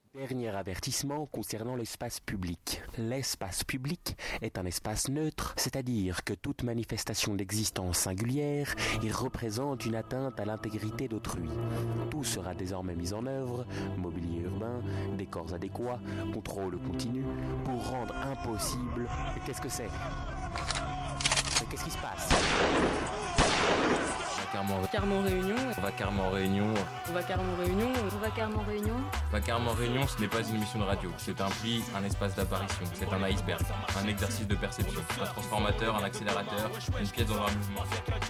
Dernier avertissement concernant l'espace public. L'espace public est un espace neutre, c'est-à-dire que toute manifestation d'existence singulière y représente une atteinte à l'intégrité d'autrui. Tout sera désormais mis en œuvre, mobilier urbain, décors adéquats, contrôle continu, pour rendre impossible... Mais qu'est-ce que c'est ? Mais qu'est-ce qui se passe ? Carrément réunion. On va carrément réunion. On va carrément réunion. On va carrément réunion. On va carrément réunion, ce n'est pas une émission de radio. C'est un pli, un espace d'apparition. C'est un iceberg, un exercice de perception. Un transformateur, un accélérateur, une pièce dans un mouvement.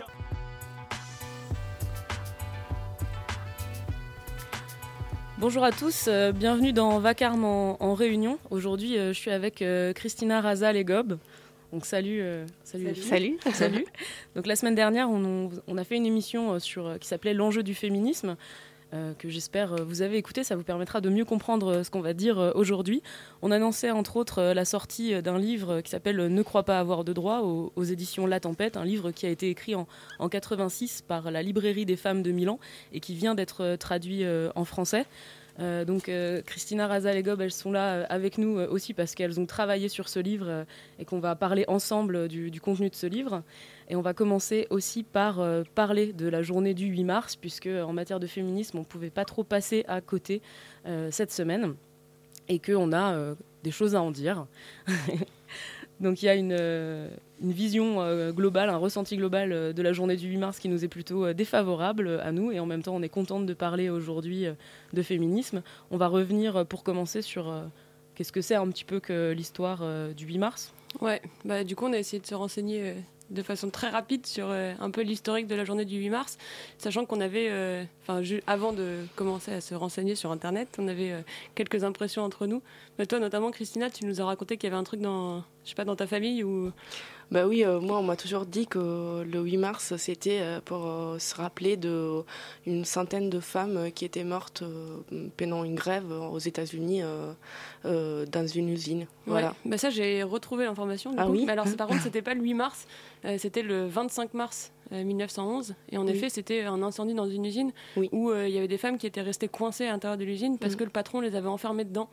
Bonjour à tous, bienvenue dans Vacarme en réunion. Aujourd'hui, je suis avec Christina Raza-Legob. Donc salut les filles. Salut. Donc la semaine dernière, on a fait une émission qui s'appelait L'enjeu du féminisme, que j'espère vous avez écouté. Ça vous permettra de mieux comprendre ce qu'on va dire aujourd'hui. On annonçait entre autres la sortie d'un livre qui s'appelle Ne crois pas avoir de droit aux éditions La Tempête, un livre qui a été écrit en 86 par la Librairie des Femmes de Milan et qui vient d'être traduit en français. Donc Christina Raza-Legob, elles sont là avec nous aussi parce qu'elles ont travaillé sur ce livre et qu'on va parler ensemble du contenu de ce livre. Et on va commencer aussi par parler de la journée du 8 mars, puisque en matière de féminisme, on ne pouvait pas trop passer à côté cette semaine et qu'on a des choses à en dire. Donc il y a une vision globale, un ressenti global de la journée du 8 mars qui nous est plutôt défavorable à nous, et en même temps on est contente de parler aujourd'hui de féminisme. On va revenir pour commencer sur qu'est-ce que c'est un petit peu que l'histoire du 8 mars. Ouais, du coup on a essayé de se renseigner de façon très rapide sur un peu l'historique de la journée du 8 mars, sachant qu'on avait, avant de commencer à se renseigner sur Internet, on avait quelques impressions entre nous. Mais toi notamment, Christina, tu nous as raconté qu'il y avait un truc dans ta famille ou... Bah oui, moi on m'a toujours dit que le 8 mars c'était pour se rappeler d'une centaine de femmes qui étaient mortes pendant une grève aux États-Unis dans une usine. Voilà. Ouais, ça j'ai retrouvé l'information. Oui. Mais alors par contre c'était pas le 8 mars, c'était le 25 mars 1911 et en effet c'était un incendie dans une usine où il y avait des femmes qui étaient restées coincées à l'intérieur de l'usine parce que le patron les avait enfermées dedans.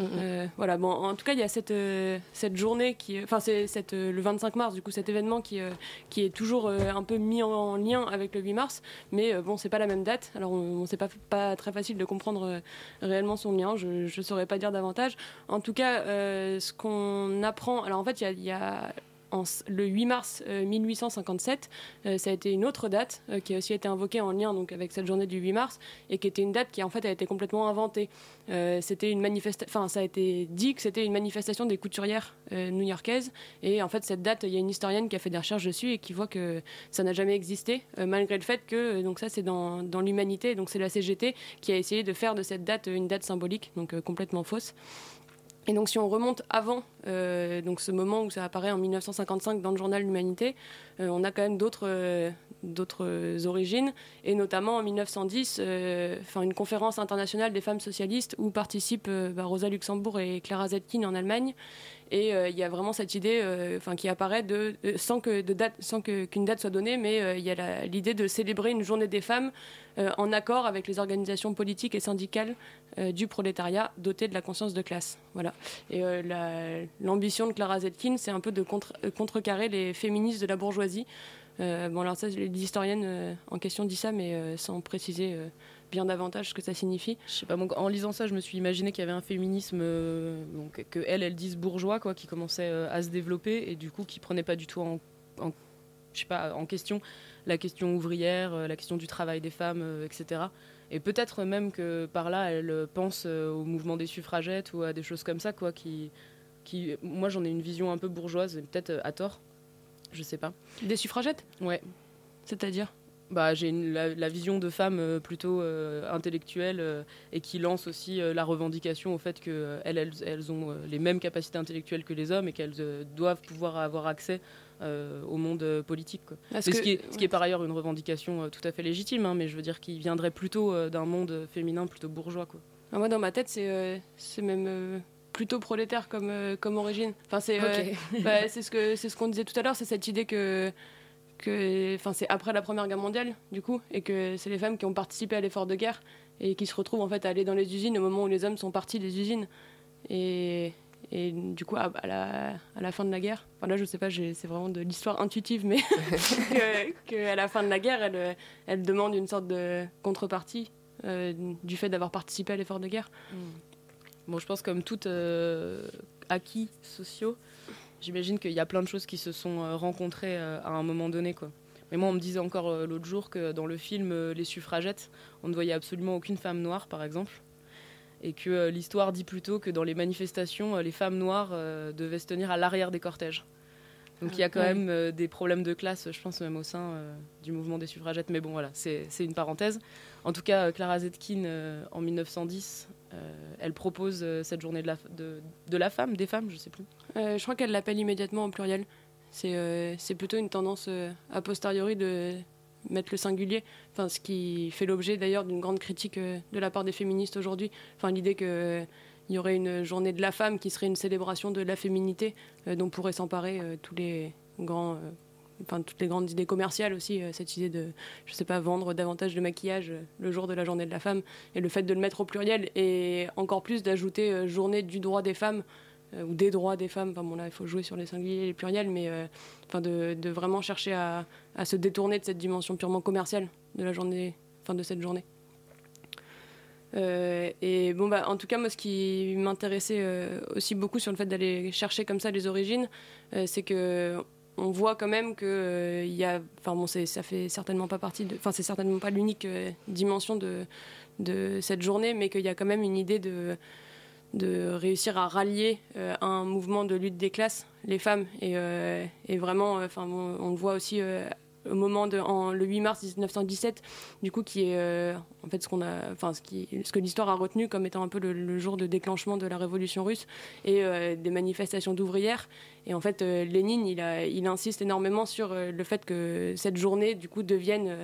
En tout cas il y a cette journée le 25 mars, du coup cet événement qui est toujours un peu mis en lien avec le 8 mars, mais c'est pas la même date, alors c'est pas très facile de comprendre réellement son lien, je saurais pas dire davantage. En tout cas ce qu'on apprend, alors en fait il y a le 8 mars 1857, ça a été une autre date qui a aussi été invoquée en lien donc, avec cette journée du 8 mars et qui était une date qui en fait a été complètement inventée. C'était ça a été dit que c'était une manifestation des couturières new-yorkaises et en fait cette date, il y a une historienne qui a fait des recherches dessus et qui voit que ça n'a jamais existé malgré le fait que donc ça c'est dans l'humanité, donc c'est la CGT qui a essayé de faire de cette date une date symbolique, donc complètement fausse. Et donc si on remonte avant donc ce moment où ça apparaît en 1955 dans le journal L'Humanité, on a quand même d'autres origines, et notamment en 1910 une conférence internationale des femmes socialistes où participent Rosa Luxembourg et Clara Zetkin en Allemagne, et il y a vraiment cette idée qui apparaît sans qu'une date soit donnée, mais il y a l'idée de célébrer une journée des femmes en accord avec les organisations politiques et syndicales du prolétariat doté de la conscience de classe. Voilà. Et l'ambition de Clara Zetkin, c'est un peu de contrecarrer les féministes de la bourgeoisie. Alors ça, l'historienne en question dit ça, mais sans préciser bien davantage ce que ça signifie. Je sais pas, en lisant ça, je me suis imaginé qu'il y avait un féminisme que elles disent bourgeois, quoi, qui commençait à se développer et du coup qui prenait pas du tout en question la question ouvrière, la question du travail des femmes, etc. Et peut-être même que par là, elles pensent au mouvement des suffragettes ou à des choses comme ça, quoi, qui moi j'en ai une vision un peu bourgeoise, peut-être à tort. Je sais pas. Des suffragettes ? Ouais. C'est-à-dire ? J'ai la vision de femmes plutôt intellectuelles et qui lancent aussi la revendication au fait qu'elles ont les mêmes capacités intellectuelles que les hommes et qu'elles doivent pouvoir avoir accès au monde politique, quoi. Ce qui est par ailleurs une revendication tout à fait légitime, mais je veux dire qui viendrait plutôt d'un monde féminin plutôt bourgeois, quoi. Moi, dans ma tête, c'est même... plutôt prolétaire comme origine. C'est ce qu'on disait tout à l'heure, c'est cette idée que c'est après la Première Guerre mondiale, du coup, et que c'est les femmes qui ont participé à l'effort de guerre et qui se retrouvent en fait à aller dans les usines au moment où les hommes sont partis des usines. Et du coup, à la fin de la guerre, enfin là je sais pas, c'est vraiment de l'histoire intuitive, mais qu'à la fin de la guerre, elle demande une sorte de contrepartie du fait d'avoir participé à l'effort de guerre. Bon, je pense comme tout acquis sociaux, j'imagine qu'il y a plein de choses qui se sont rencontrées à un moment donné, quoi. Mais moi, on me disait encore l'autre jour que dans le film Les Suffragettes, on ne voyait absolument aucune femme noire, par exemple. Et que l'histoire dit plutôt que dans les manifestations, les femmes noires devaient se tenir à l'arrière des cortèges. Donc il y a quand même des problèmes de classe, je pense, même au sein du mouvement des suffragettes. Mais bon, voilà, c'est une parenthèse. En tout cas, Clara Zetkin, en 1910, elle propose cette journée de la femme, des femmes, je ne sais plus. Je crois qu'elle l'appelle immédiatement au pluriel. C'est plutôt une tendance a posteriori de mettre le singulier, enfin, ce qui fait l'objet d'ailleurs d'une grande critique de la part des féministes aujourd'hui. Enfin, l'idée qu'il y aurait une journée de la femme qui serait une célébration de la féminité dont pourraient s'emparer toutes les grandes idées commerciales aussi, cette idée de, je sais pas, vendre davantage de maquillage le jour de la journée de la femme, et le fait de le mettre au pluriel, et encore plus d'ajouter journée du droit des femmes, ou des droits des femmes, enfin bon là il faut jouer sur les singuliers et les pluriels, mais de vraiment chercher à se détourner de cette dimension purement commerciale de la journée, de cette journée. Et bon en tout cas moi ce qui m'intéressait aussi beaucoup sur le fait d'aller chercher comme ça les origines, c'est que on voit quand même que ça fait certainement pas partie de, c'est certainement pas l'unique dimension de cette journée, mais qu'il y a quand même une idée de réussir à rallier un mouvement de lutte des classes, les femmes, et vraiment, on le voit aussi au moment le 8 mars 1917, du coup, qui est en fait ce que l'histoire a retenu comme étant un peu le jour de déclenchement de la révolution russe et des manifestations d'ouvrières. Et en fait, Lénine, il insiste énormément sur le fait que cette journée, du coup, devienne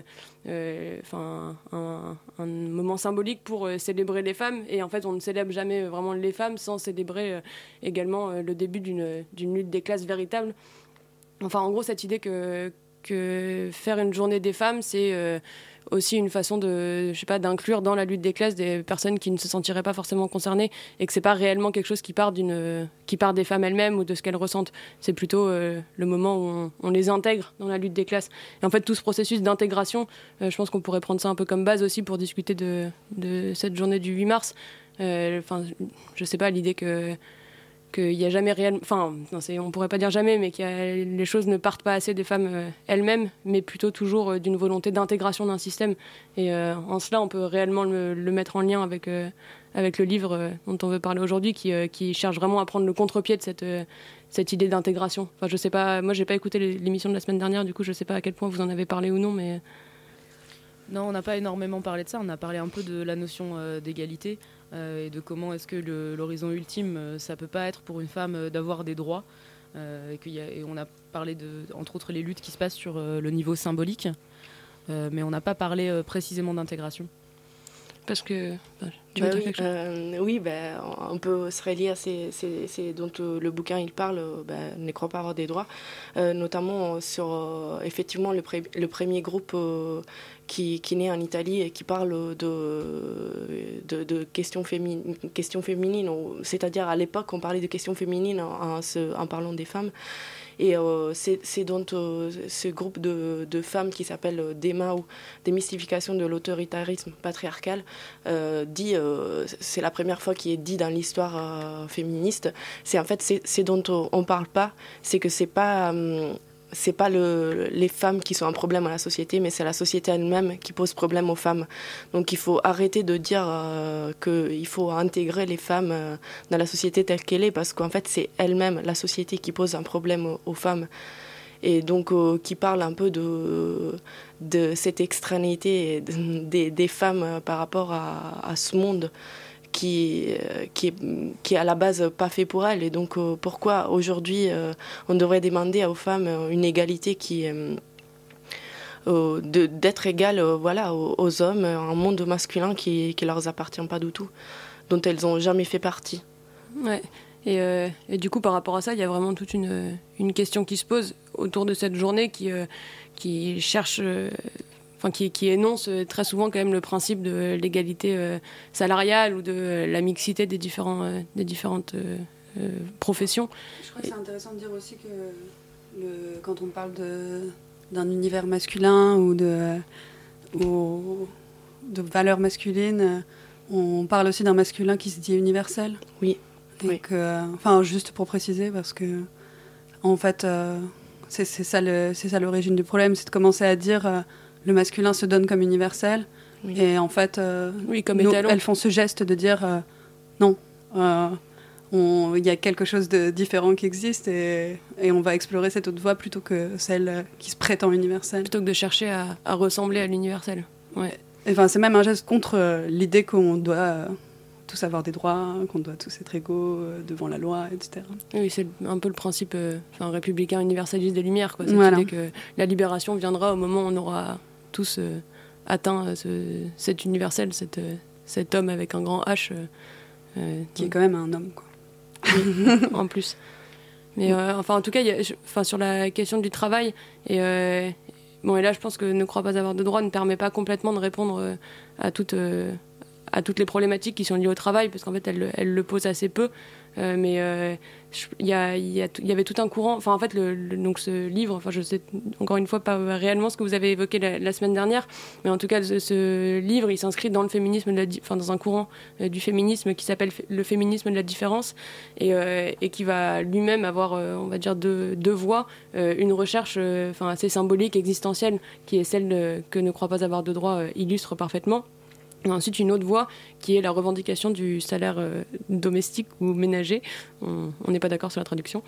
un moment symbolique pour célébrer les femmes. Et en fait, on ne célèbre jamais vraiment les femmes sans célébrer également le début d'une lutte des classes véritable. Enfin, en gros, cette idée que faire une journée des femmes, c'est aussi une façon d'inclure dans la lutte des classes des personnes qui ne se sentiraient pas forcément concernées, et que c'est pas réellement quelque chose qui part des femmes elles-mêmes ou de ce qu'elles ressentent. C'est plutôt le moment où on les intègre dans la lutte des classes. Et en fait, tout ce processus d'intégration, je pense qu'on pourrait prendre ça un peu comme base aussi pour discuter de cette journée du 8 mars. Je sais pas, l'idée qu'il n'y a jamais réellement... on pourrait pas dire jamais, mais les choses ne partent pas assez des femmes elles-mêmes, mais plutôt toujours d'une volonté d'intégration d'un système. Et en cela, on peut réellement le mettre en lien avec le livre dont on veut parler aujourd'hui, qui cherche vraiment à prendre le contre-pied de cette idée d'intégration. Enfin, je sais pas, moi, j'ai pas écouté l'émission de la semaine dernière, du coup, je sais pas à quel point vous en avez parlé ou non, mais... Non, on n'a pas énormément parlé de ça, on a parlé un peu de la notion d'égalité, et de comment est-ce que l'horizon ultime, ça peut pas être pour une femme d'avoir des droits, et on a parlé entre autres les luttes qui se passent sur le niveau symbolique, mais on n'a pas parlé précisément d'intégration. Parce que tu veux dire quelque chose ? On peut se relier à c'est dont le bouquin il parle, ne croit pas avoir des droits, notamment sur effectivement le premier groupe qui naît en Italie et qui parle de questions féminines, c'est-à-dire à l'époque on parlait de questions féminines en parlant des femmes. Et c'est donc ce groupe de femmes qui s'appelle DEMA, ou Démystification de l'autoritarisme patriarcal, dit, c'est la première fois qu'il est dit dans l'histoire féministe, c'est dont on parle pas, c'est que c'est pas les femmes qui sont un problème à la société, mais c'est la société elle-même qui pose problème aux femmes. Donc il faut arrêter de dire qu'il faut intégrer les femmes dans la société telle qu'elle est, parce qu'en fait c'est elle-même, la société, qui pose un problème aux femmes. Et donc qui parle un peu de cette extranéité des femmes par rapport à ce monde qui est à la base pas fait pour elles. Et donc pourquoi aujourd'hui on devrait demander aux femmes une égalité d'être égales aux hommes, un monde masculin qui leur appartient pas du tout, dont elles ont jamais fait partie. Ouais. Et du coup, par rapport à ça, il y a vraiment toute une question qui se pose autour de cette journée qui cherche qui énonce très souvent quand même le principe de l'égalité salariale ou de la mixité des différentes professions. Je crois que c'est intéressant de dire aussi que quand on parle d'un univers masculin ou de valeurs masculines, on parle aussi d'un masculin qui se dit universel. Oui. Juste pour préciser, parce que en fait, c'est ça l'origine du problème, c'est de commencer à dire le masculin se donne comme universel, et en fait, comme étalon. Elles font ce geste de dire non. Il y a quelque chose de différent qui existe et on va explorer cette autre voie plutôt que celle qui se prétend universelle. Plutôt que de chercher à ressembler à l'universel. Ouais. C'est même un geste contre l'idée qu'on doit tous avoir des droits, qu'on doit tous être égaux devant la loi, etc. Oui, c'est un peu le principe républicain universaliste des Lumières, quoi. Cette Voilà. idée que la libération viendra au moment où on aura tous atteint cet universel, cet homme avec un grand H. Qui est quand même un homme, quoi. En plus. Mais en tout cas, sur la question du travail, et là, je pense que ne crois pas avoir de droit ne permet pas complètement de répondre à toutes les problématiques qui sont liées au travail, parce qu'en fait, elle le pose assez peu. Mais il y avait tout un courant. Enfin, en fait, donc ce livre, enfin, je sais encore une fois pas réellement ce que vous avez évoqué la semaine dernière, mais en tout cas, ce livre, il s'inscrit dans le féminisme, dans un courant du féminisme qui s'appelle le féminisme de la différence, et qui va lui-même avoir, on va dire, deux voies, une recherche, assez symbolique, existentielle, qui est celle que ne croit pas avoir de droit illustre parfaitement. Et ensuite, une autre voie qui est la revendication du salaire domestique ou ménager. On n'est pas d'accord sur la traduction.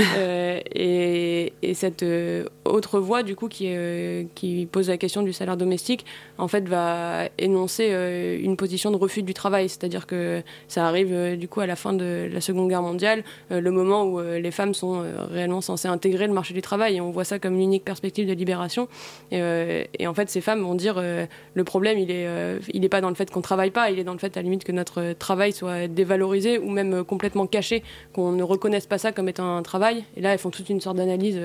Et cette autre voie, du coup, qui pose la question du salaire domestique, en fait, va énoncer une position de refus du travail. C'est-à-dire que ça arrive, du coup, à la fin de la Seconde Guerre mondiale, le moment où les femmes sont réellement censées intégrer le marché du travail. Et on voit ça comme l'unique perspective de libération. Et en fait, ces femmes vont dire le problème, il est pas dans le fait qu'on travaille pas, il est dans le fait à la limite que notre travail soit dévalorisé ou même complètement caché, qu'on ne reconnaisse pas ça comme étant un travail. Et là, elles font toute une sorte d'analyse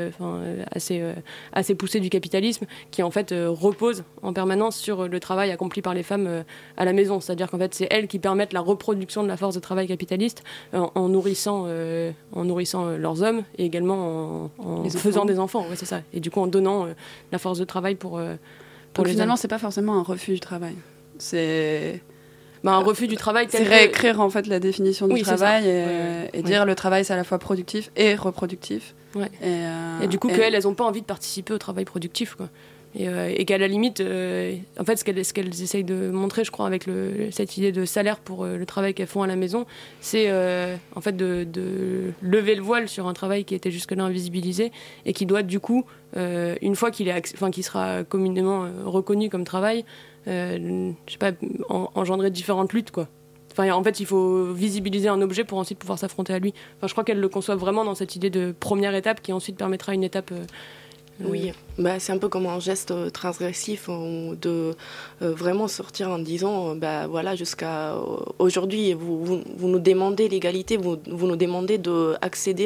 assez poussée du capitalisme qui en fait repose en permanence sur le travail accompli par les femmes à la maison. C'est-à-dire qu'en fait, c'est elles qui permettent la reproduction de la force de travail capitaliste en nourrissant leurs hommes et également en faisant des enfants. Ouais, c'est ça. Et du coup, en donnant la force de travail pour les finalement, hommes. c'est pas forcément un refus du travail. C'est un refus du travail. C'est réécrire en fait la définition du travail et dire le travail c'est à la fois productif et reproductif. Ouais. Et du coup qu'elles n'ont pas envie de participer au travail productif, quoi. Et qu'à la limite, en fait, ce qu'elles essayent de montrer, je crois, avec cette idée de salaire pour le travail qu'elles font à la maison, c'est en fait de lever le voile sur un travail qui était jusque-là invisibilisé et qui doit du coup, une fois qu'il sera communément reconnu comme travail, je sais pas, engendrer différentes luttes, quoi. Enfin, en fait, il faut visibiliser un objet pour ensuite pouvoir s'affronter à lui. Enfin, je crois qu'elle le conçoit vraiment dans cette idée de première étape qui ensuite permettra une étape. Oui, c'est un peu comme un geste transgressif de vraiment sortir en disant voilà, jusqu'à aujourd'hui, vous nous demandez l'égalité, vous nous demandez d'accéder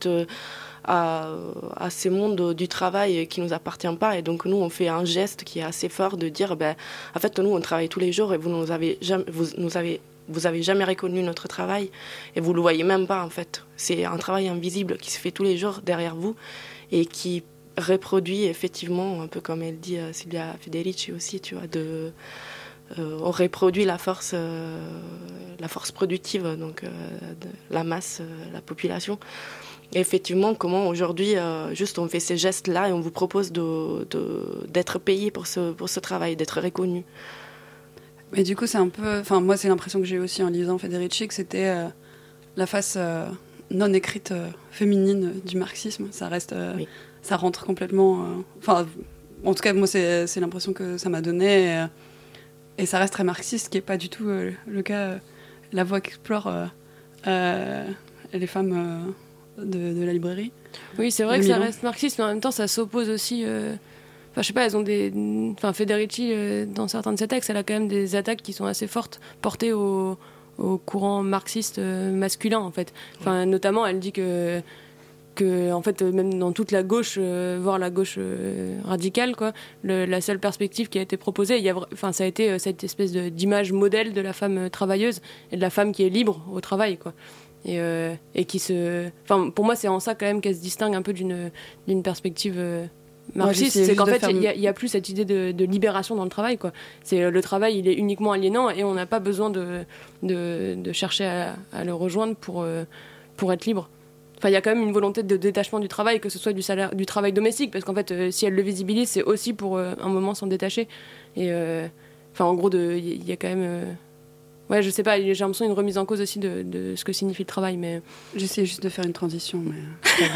à ce monde du travail qui ne nous appartient pas. Et donc, nous, on fait un geste qui est assez fort de dire en fait, nous, on travaille tous les jours et vous nous avez jamais reconnu notre travail et vous le voyez même pas, en fait. C'est un travail invisible qui se fait tous les jours derrière vous et qui reproduit effectivement, un peu comme elle dit Silvia Federici aussi, tu vois, on reproduit la force productive, donc de la masse, la population. Et effectivement, comment aujourd'hui, juste on fait ces gestes-là et on vous propose d'être payé pour ce travail, d'être reconnu. Mais du coup, c'est un peu... Enfin, moi, c'est l'impression que j'ai eu aussi en lisant Federici, que c'était la face non écrite féminine du marxisme. Ça reste... oui. Ça rentre complètement... Enfin, en tout cas, moi, c'est l'impression que ça m'a donné. Et ça reste très marxiste, ce qui n'est pas du tout le cas. La voie qu'explore les femmes de la librairie. Oui, c'est vrai que ça reste marxiste, mais en même temps, ça s'oppose aussi... Enfin, je sais pas, elles ont des... Enfin, Federici, dans certains de ses textes, elle a quand même des attaques qui sont assez fortes, portées au courant marxiste masculin, en fait. Enfin, notamment, elle dit que que en fait même dans toute la gauche, voire la gauche radicale, quoi, la seule perspective qui a été proposée, ça a été cette espèce d'image modèle de la femme travailleuse et de la femme qui est libre au travail, quoi. Et qui pour moi c'est en ça quand même qu'elle se distingue un peu d'une perspective marxiste, c'est qu'en fait il y a plus cette idée de libération dans le travail, quoi. C'est le travail, il est uniquement aliénant et on n'a pas besoin de chercher à le rejoindre pour être libre. Enfin, il y a quand même une volonté de détachement du travail, que ce soit du travail domestique, parce qu'en fait, si elle le visibilise, c'est aussi pour un moment s'en détacher. Et en gros, il y a quand même... je sais pas, j'ai l'impression d'une remise en cause aussi de ce que signifie le travail, mais... J'essaie juste de faire une transition, mais...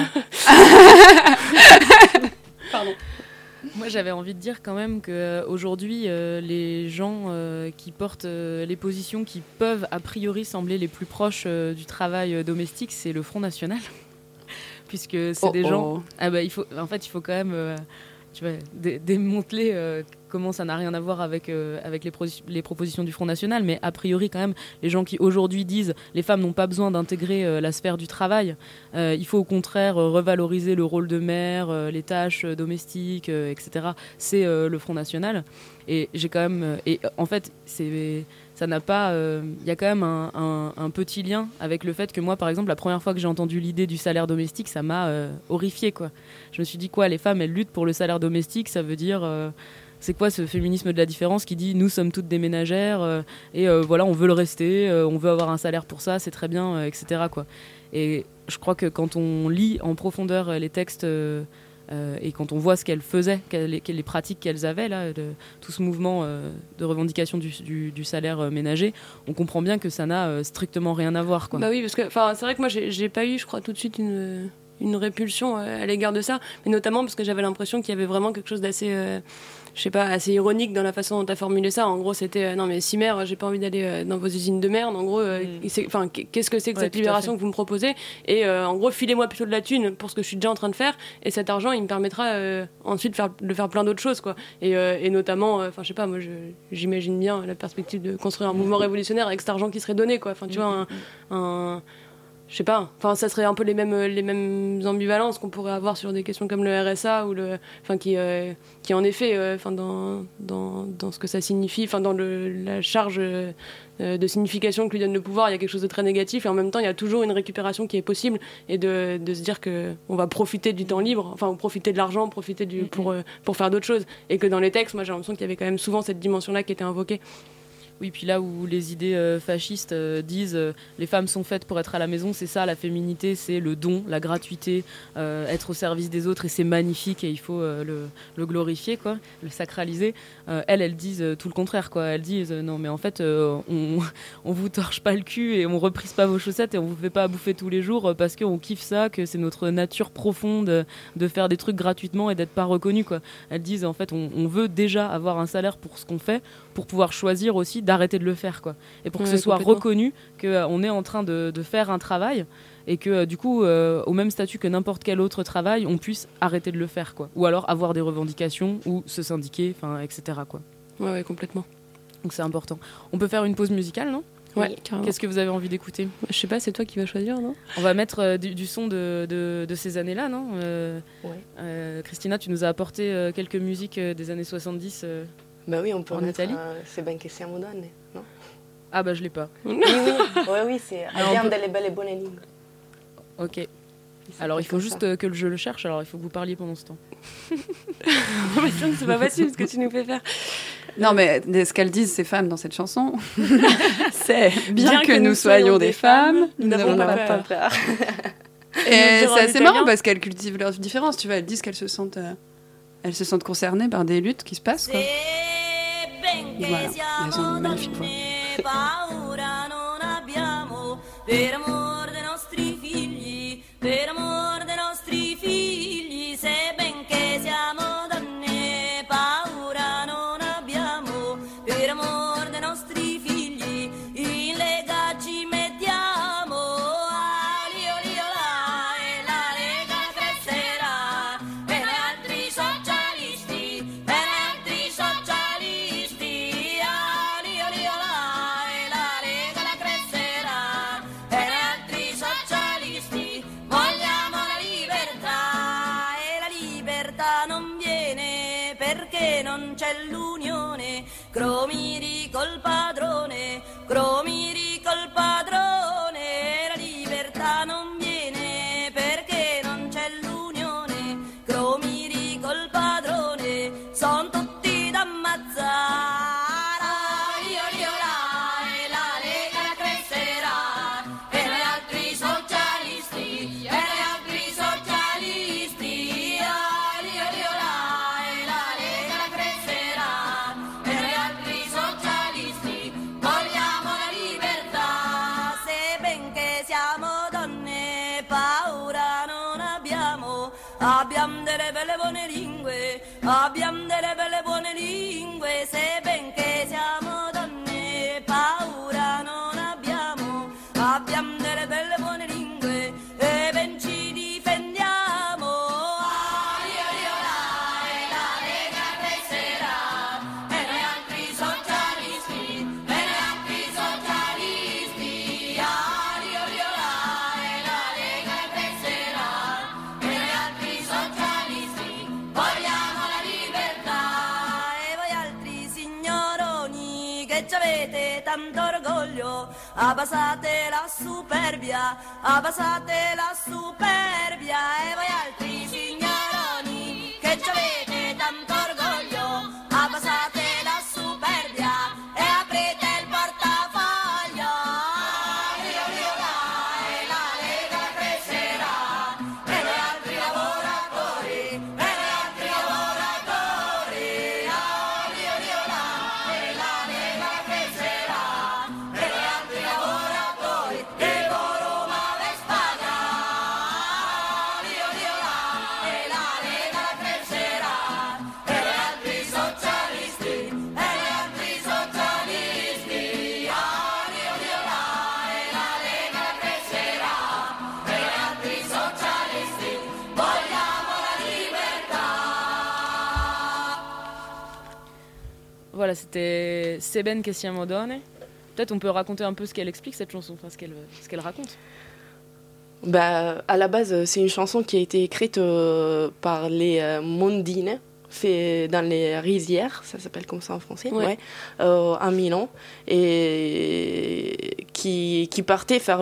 Pardon. Moi, j'avais envie de dire quand même qu'aujourd'hui, les gens qui portent les positions qui peuvent a priori sembler les plus proches du travail domestique, c'est le Front National. Puisque c'est des gens... il faut quand même démanteler comment ça n'a rien à voir avec les propositions du Front National, mais a priori quand même, les gens qui aujourd'hui disent les femmes n'ont pas besoin d'intégrer la sphère du travail, il faut au contraire revaloriser le rôle de mère, les tâches domestiques, etc. C'est le Front National. Et j'ai quand même... et en fait, ça n'a pas... Il y a quand même un petit lien avec le fait que moi, par exemple, la première fois que j'ai entendu l'idée du salaire domestique, ça m'a horrifiée, quoi. Je me suis dit, quoi, les femmes, elles luttent pour le salaire domestique, ça veut dire... c'est quoi ce féminisme de la différence qui dit nous sommes toutes des ménagères et voilà, on veut le rester, on veut avoir un salaire pour ça, c'est très bien, etc., quoi. Et je crois que quand on lit en profondeur les textes et quand on voit ce qu'elles faisaient, les pratiques qu'elles avaient, là, tout ce mouvement de revendication du salaire ménager, on comprend bien que ça n'a strictement rien à voir, quoi. Bah oui, parce que c'est vrai que moi j'ai pas eu, je crois, tout de suite une répulsion à l'égard de ça, mais notamment parce que j'avais l'impression qu'il y avait vraiment quelque chose d'assez assez ironique dans la façon dont tu as formulé ça. En gros, c'était non mais si mère, j'ai pas envie d'aller dans vos usines de merde. En gros, qu'est-ce que c'est que cette libération que vous me proposez? Et en gros, filez-moi plutôt de la thune pour ce que je suis déjà en train de faire, et cet argent, il me permettra ensuite de faire plein d'autres choses, quoi. Et notamment, je sais pas, moi, j'imagine bien la perspective de construire un mouvement révolutionnaire avec cet argent qui serait donné, quoi. Enfin, tu vois, je sais pas, ça serait un peu les mêmes ambivalences qu'on pourrait avoir sur des questions comme le RSA ou qui en effet, dans ce que ça signifie, dans la charge de signification que lui donne le pouvoir, il y a quelque chose de très négatif, et en même temps il y a toujours une récupération qui est possible, et de se dire que on va profiter du temps libre, ou profiter de l'argent, profiter pour faire d'autres choses, et que dans les textes, moi j'ai l'impression qu'il y avait quand même souvent cette dimension-là qui était invoquée. Oui, puis là où les idées fascistes disent les femmes sont faites pour être à la maison, c'est ça, la féminité, c'est le don, la gratuité, être au service des autres, et c'est magnifique et il faut le glorifier, quoi, le sacraliser. Elles disent tout le contraire, quoi. Elles disent non mais en fait on vous torche pas le cul et on reprise pas vos chaussettes et on vous fait pas à bouffer tous les jours parce qu'on kiffe ça, que c'est notre nature profonde de faire des trucs gratuitement et d'être pas reconnu, quoi. Elles disent en fait on veut déjà avoir un salaire pour ce qu'on fait, pour pouvoir choisir aussi d'arrêter de le faire, quoi. Et pour que ce soit reconnu qu'on est en train de faire un travail et que du coup, au même statut que n'importe quel autre travail, on puisse arrêter de le faire, quoi. Ou alors avoir des revendications ou se syndiquer, etc., quoi. Ouais, complètement. Donc c'est important. On peut faire une pause musicale, non ? Ouais, carrément. Qu'est-ce que vous avez envie d'écouter ? Je sais pas, c'est toi qui vas choisir, non ? On va mettre du son de ces années-là, non ? Christina, tu nous as apporté quelques musiques des années 70 Bah oui, on peut en mettre Italie. C'est ben che siamo donne, non ? Ah bah je l'ai pas. Oui, c'est Abbiamo delle belle bonne lingue. Ok. Alors il faut juste que je le cherche, alors il faut que vous parliez pendant ce temps. C'est pas facile ce que tu nous fais faire. Non mais ce qu'elles disent ces femmes dans cette chanson, c'est bien que nous soyons des femmes, nous n'avons pas peur. Et c'est assez marrant parce qu'elles cultivent leurs différences, tu vois, elles disent qu'elles se sentent concernées par des luttes qui se passent, quoi. Voilà, elles ont une magnifique voix. Paura non abbiamo per amor dei nostri figli, per amor dei nostri figli, se benché siamo donne, paura non abbiamo per amor dei nostri figli, in lega ci mettiamo, alioliola e la lega crescerà, per altri socialisti, per altri socialisti, alioliola. Per altri c'è l'unione, cromiri col padrone, cromiri col padrone, la libertà non viene perché non c'è l'unione, cromiri col padrone, son tutti da ammazzare. Abbiamo delle belle buone lingue, abbiamo delle belle buone lingue, se ben che siamo donne, paura non abbiamo, abbiamo delle belle buone lingue e ben ci difendiamo. La Lega crescerà e noi altri socialisti, e noi altri socialisti. La Lega crescerà e noi altri socialisti, vogliamo la libertà. E voi altri signoroni che ci avete tanto orgoglio, abbassate la superbia, abbassate la superbia. E voi altri signoroni che ci avete tanto orgoglio, abbassate la superbia e aprite il portafoglio. La Lega crescerà e noi altri lavoratori, e noi altri lavoratori. La Lega crescerà e noi altri lavoratori, e Roma Vespaga. La Lega crescerà e noi altri socialisti, e noi altri socialisti. La Lega crescerà e noi altri socialisti, vogliamo la libertà. Voilà, c'était Seben che siamo donne. Peut-être on peut raconter un peu ce qu'elle explique, cette chanson, enfin ce qu'elle raconte. Bah, à la base, c'est une chanson qui a été écrite par les mondines, fait dans les rizières, ça s'appelle comme ça en français, à Milan, et qui partait faire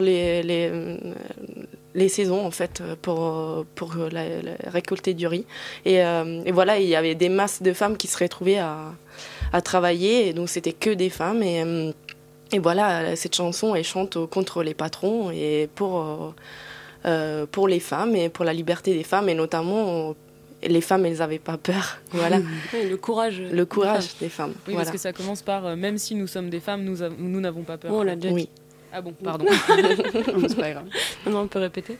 les saisons en fait pour récolter du riz. Et voilà, il y avait des masses de femmes qui se retrouvaient à travailler, et donc c'était que des femmes. Et voilà, cette chanson, elle chante contre les patrons et pour les femmes et pour la liberté des femmes, et notamment les femmes, elles n'avaient pas peur. Voilà. Oui, le courage des femmes. Oui, voilà. Parce que ça commence par même si nous sommes des femmes, nous n'avons pas peur. On l'a déjà dit. Ah bon, pardon. C'est pas grave. Non, on peut répéter.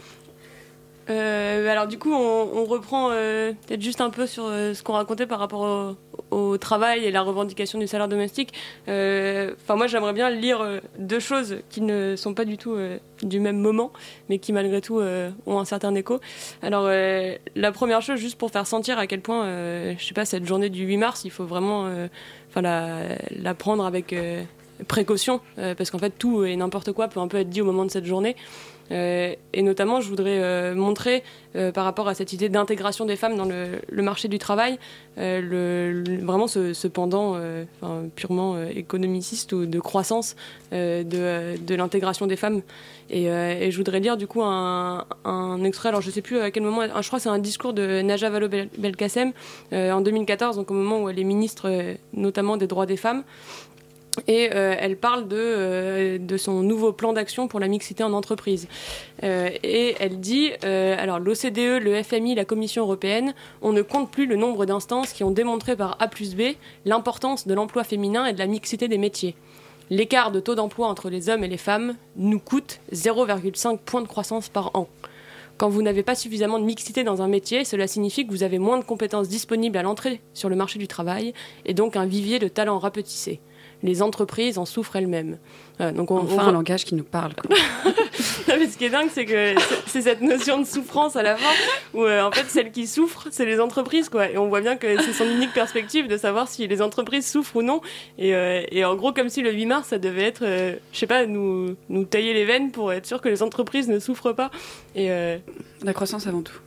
Alors du coup, on reprend peut-être juste un peu sur ce qu'on racontait par rapport au travail et la revendication du salaire domestique. Moi, j'aimerais bien lire deux choses qui ne sont pas du tout du même moment, mais qui malgré tout ont un certain écho. Alors, la première chose, juste pour faire sentir à quel point, je sais pas, cette journée du 8 mars, il faut vraiment la prendre avec précaution, parce qu'en fait, tout et n'importe quoi peut un peu être dit au moment de cette journée. Et notamment, je voudrais montrer, par rapport à cette idée d'intégration des femmes dans le marché du travail, vraiment ce pendant purement économiciste ou de croissance de l'intégration des femmes. Et je voudrais lire du coup un extrait, alors je ne sais plus à quel moment, je crois que c'est un discours de Najat Vallaud-Belkacem en 2014, donc au moment où elle est ministre notamment des droits des femmes. Et elle parle de son nouveau plan d'action pour la mixité en entreprise. Et elle dit, alors l'OCDE, le FMI, la Commission européenne, on ne compte plus le nombre d'instances qui ont démontré par A plus B l'importance de l'emploi féminin et de la mixité des métiers. L'écart de taux d'emploi entre les hommes et les femmes nous coûte 0,5 points de croissance par an. Quand vous n'avez pas suffisamment de mixité dans un métier, cela signifie que vous avez moins de compétences disponibles à l'entrée sur le marché du travail et donc un vivier de talents rapetissés. Les entreprises en souffrent elles-mêmes. Donc on un langage qui nous parle. Quoi. Non, mais ce qui est dingue, c'est que c'est cette notion de souffrance à la fin, où en fait, celles qui souffrent, c'est les entreprises, quoi. Et on voit bien que c'est son unique perspective de savoir si les entreprises souffrent ou non. Et en gros, comme si le 8 mars, ça devait être, je sais pas, nous tailler les veines pour être sûr que les entreprises ne souffrent pas. La croissance avant tout.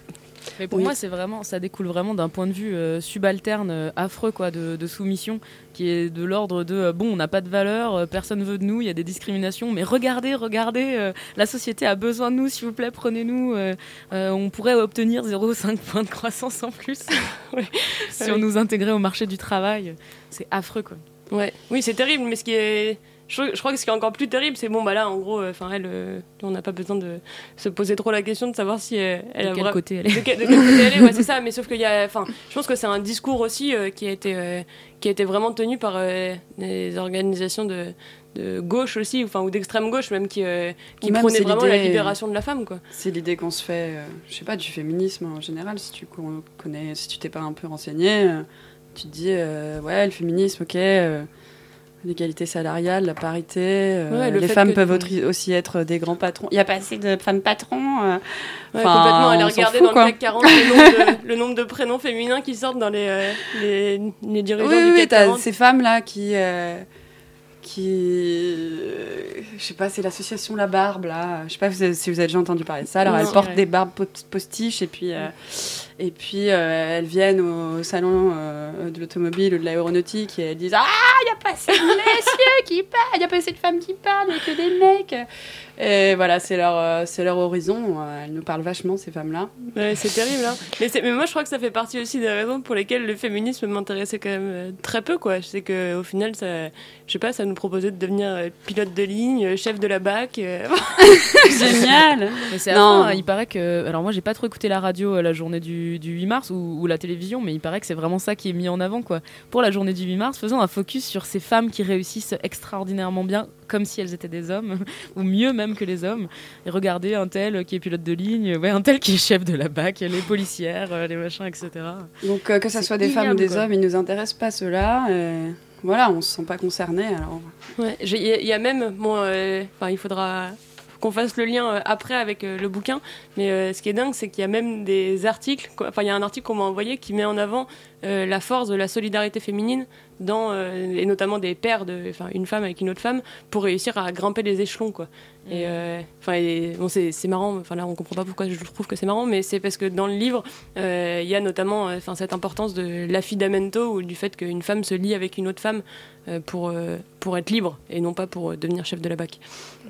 Mais pour moi, ça découle vraiment d'un point de vue subalterne, affreux, quoi, de soumission, qui est de l'ordre de on n'a pas de valeur, personne veut de nous, il y a des discriminations, mais regardez, la société a besoin de nous, s'il vous plaît, prenez-nous, on pourrait obtenir 0,5 points de croissance en plus si on nous intégrait au marché du travail. C'est affreux, quoi. Ouais. Oui, c'est terrible, mais je crois que ce qui est encore plus terrible, c'est là, en gros, on n'a pas besoin de se poser trop la question de savoir si elle de quel côté elle est. De quel côté elle est, ouais, c'est ça. Mais sauf je pense que c'est un discours aussi qui a été vraiment tenu par des organisations de gauche aussi, ou d'extrême gauche même, qui prônaient vraiment la libération de la femme, quoi. C'est l'idée qu'on se fait, je sais pas, du féminisme en général. Si tu t'es pas un peu renseigné, tu te dis, le féminisme, ok. L'égalité salariale, la parité, les femmes peuvent aussi être des grands patrons. Il n'y a pas assez de femmes patrons. Complètement, aller regarder dans le CAC 40 le nombre de prénoms féminins qui sortent dans les dirigeants du CAC 40. Ces femmes-là qui je sais pas, c'est l'association La Barbe, là. Je sais pas si vous avez déjà entendu parler de ça. Alors, elles portent des barbes postiches et puis elles viennent au salon de l'automobile ou de l'aéronautique et elles disent « Ah, il n'y a pas assez de messieurs qui parlent, il n'y a pas assez de femmes qui parlent, il n'y a que des mecs !» Et voilà, c'est leur horizon. Elles nous parlent vachement, ces femmes-là. Ouais, c'est terrible, hein. Mais moi, je crois que ça fait partie aussi des raisons pour lesquelles le féminisme m'intéressait quand même très peu, quoi. Je sais qu'au final, ça nous proposait de devenir pilote de ligne, chef de la BAC. Génial. Mais c'est il paraît que... Alors moi, j'ai pas trop écouté la radio la journée du 8 mars ou la télévision, mais il paraît que c'est vraiment ça qui est mis en avant, quoi. Pour la journée du 8 mars, faisons un focus sur ces femmes qui réussissent extraordinairement bien, comme si elles étaient des hommes, ou mieux même que les hommes. Et regardez un tel qui est pilote de ligne, un tel qui est chef de la BAC, les policières, les machins, etc. Donc que ça soit des femmes ou des hommes, ils nous intéressent pas ceux-là. Voilà, on se sent pas concernés, alors. Ouais, il y a même, il faudra qu'on fasse le lien après avec le bouquin, mais ce qui est dingue, c'est qu'il y a même des articles, il y a un article qu'on m'a envoyé qui met en avant la force de la solidarité féminine et notamment des pairs une femme avec une autre femme pour réussir à grimper les échelons, quoi. Et c'est marrant, là on comprend pas pourquoi je trouve que c'est marrant, mais c'est parce que dans le livre il y a notamment cette importance de l'affidamento, ou du fait qu'une femme se lie avec une autre femme pour être libre et non pas pour devenir chef de la BAC.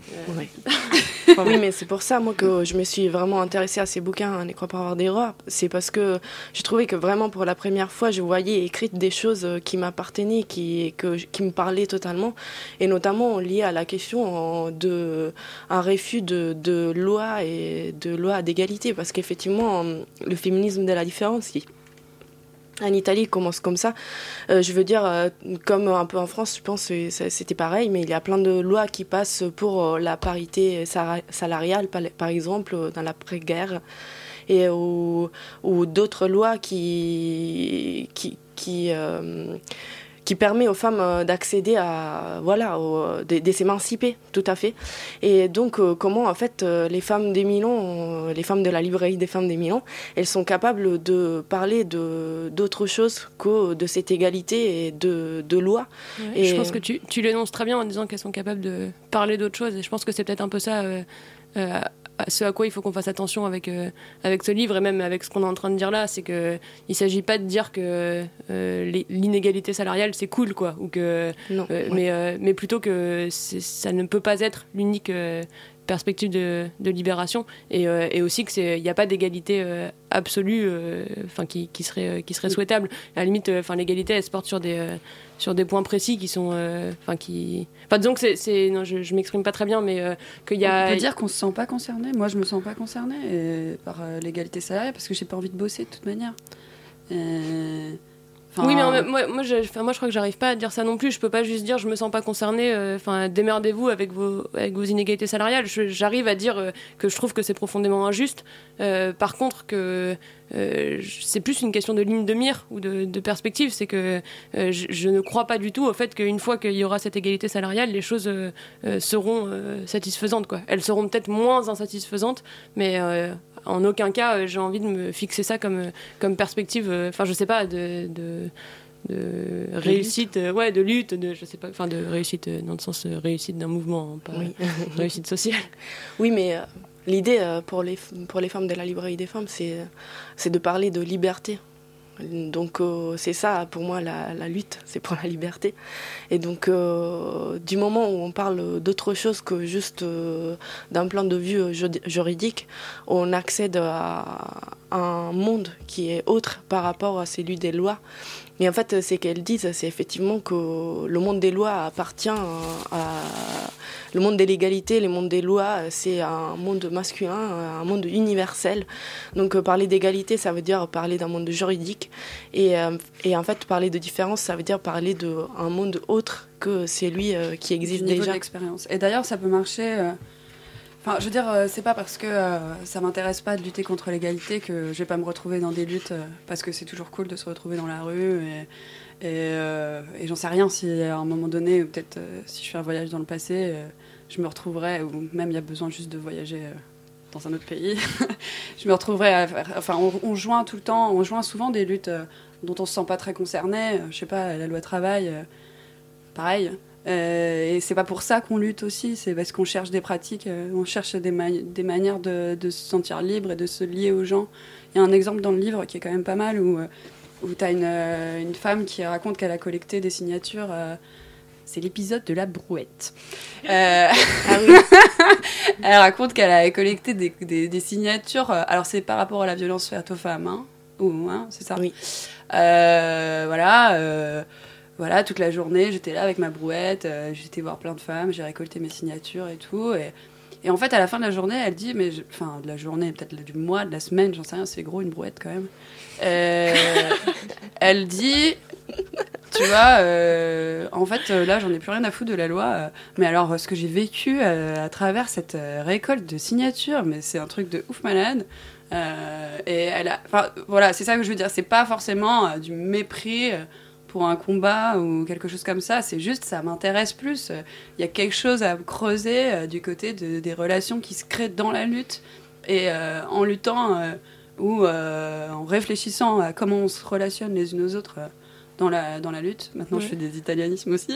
Oui, mais c'est pour ça, moi, que je me suis vraiment intéressée à ces bouquins, Ne crois pas avoir d'erreur. C'est parce que je trouvais que vraiment, pour la première fois, je voyais écrites des choses qui m'appartenaient, qui me parlaient totalement, et notamment liées à la question un refus de loi et de loi d'égalité, parce qu'effectivement, le féminisme de la différence, en Italie, il commence comme ça. Je veux dire, comme un peu en France, je pense que c'était pareil, mais il y a plein de lois qui passent pour la parité salariale, par exemple, dans l'après-guerre, ou d'autres lois qui permet aux femmes d'accéder à de s'émanciper, tout à fait. Et donc comment en fait les femmes des Milan, les femmes de la librairie des femmes des Milan, elles sont capables de parler d'autre chose que de cette égalité et de loi. Ouais, et je pense que tu l'énonces très bien en disant qu'elles sont capables de parler d'autre chose, et je pense que c'est peut-être un peu ça ce à quoi il faut qu'on fasse attention avec ce livre, et même avec ce qu'on est en train de dire là, c'est qu'il ne s'agit pas de dire que l'inégalité salariale c'est cool, quoi, ou que, non, mais plutôt que ça ne peut pas être l'unique perspective de libération, et aussi qu'il n'y a pas d'égalité absolue qui serait souhaitable. À la limite, l'égalité elle se porte sur des points précis qui sont disons que non, je m'exprime pas très bien, mais qu'il y a... On peut dire qu'on se sent pas concerné. Moi je me sens pas concernée par l'égalité salariale parce que j'ai pas envie de bosser de toute manière. Oui, mais moi, je crois que j'arrive pas à dire ça non plus. Je peux pas juste dire je me sens pas concernée. Démerdez-vous avec vos inégalités salariales. J'arrive à dire que je trouve que c'est profondément injuste. Par contre, que c'est plus une question de ligne de mire ou de perspective. C'est que je ne crois pas du tout au fait qu'une fois qu'il y aura cette égalité salariale, les choses seront satisfaisantes, quoi. Elles seront peut-être moins insatisfaisantes, mais en aucun cas j'ai envie de me fixer ça comme perspective, je sais pas, de réussite, de lutte, je sais pas, de réussite dans le sens réussite d'un mouvement, pas réussite sociale. Oui, mais l'idée pour les femmes de la librairie des femmes, c'est de parler de liberté. Donc c'est ça pour moi la lutte, c'est pour la liberté. Et donc du moment où on parle d'autre chose que juste d'un point de vue juridique, on accède à un monde qui est autre par rapport à celui des lois. Et en fait, ce qu'elles disent, c'est effectivement que le monde des lois appartient le monde de l'égalité, le monde des lois, c'est un monde masculin, un monde universel. Donc parler d'égalité, ça veut dire parler d'un monde juridique. Et en fait, parler de différence, ça veut dire parler d'un monde autre que celui qui existe déjà. Niveau d'expérience. Et d'ailleurs, ça peut marcher... Enfin, je veux dire, c'est pas parce que ça m'intéresse pas de lutter contre l'égalité que je vais pas me retrouver dans des luttes, parce que c'est toujours cool de se retrouver dans la rue. Et j'en sais rien si à un moment donné, ou peut-être si je fais un voyage dans le passé, je me retrouverai, ou même il y a besoin juste de voyager dans un autre pays, je me retrouverai à faire... Enfin, on joint tout le temps, on joint souvent des luttes dont on se sent pas très concerné. Je sais pas, la loi travail, pareil. Et c'est pas pour ça qu'on lutte aussi, c'est parce qu'on cherche des pratiques, on cherche des manières de se sentir libre et de se lier aux gens. Il y a un exemple dans le livre qui est quand même pas mal où tu as une femme qui raconte qu'elle a collecté des signatures. C'est l'épisode de la brouette. Ah oui. Elle raconte qu'elle a collecté des signatures. Alors c'est par rapport à la violence faite aux femmes, hein, c'est ça. Oui. Voilà, toute la journée, j'étais là avec ma brouette, j'étais voir plein de femmes, j'ai récolté mes signatures et tout. Et en fait, à la fin de la journée, elle dit, de la journée, peut-être du mois, de la semaine, j'en sais rien, c'est gros une brouette quand même. Elle dit, tu vois, en fait, là, j'en ai plus rien à foutre de la loi. Mais alors, ce que j'ai vécu à travers cette récolte de signatures, mais c'est un truc de ouf malade. Et voilà, c'est ça que je veux dire. C'est pas forcément du mépris pour un combat ou quelque chose comme ça, c'est juste ça m'intéresse plus. Il y a quelque chose à creuser du côté des relations qui se créent dans la lutte et en luttant ou en réfléchissant à comment on se relationne les unes aux autres dans la lutte. Maintenant, je fais des italianismes aussi.